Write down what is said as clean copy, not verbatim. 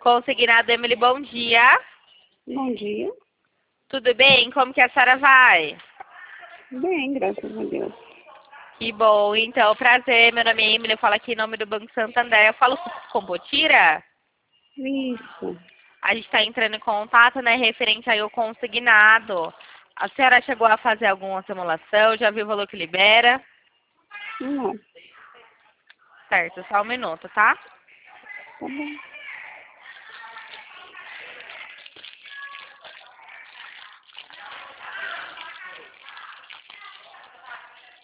Consignado, Emily, bom dia. Bom dia. Tudo bem? Como que a senhora vai? Bem, graças a Deus. Que bom. Então, prazer. Meu nome é Emily, eu falo aqui em nome do Banco Santander. Eu falo com Potira? Isso. A gente está entrando em contato, né, referente aí ao consignado. A senhora chegou a fazer alguma simulação? Já viu o valor que libera? Não, Certo, só um minuto, tá? tá bom.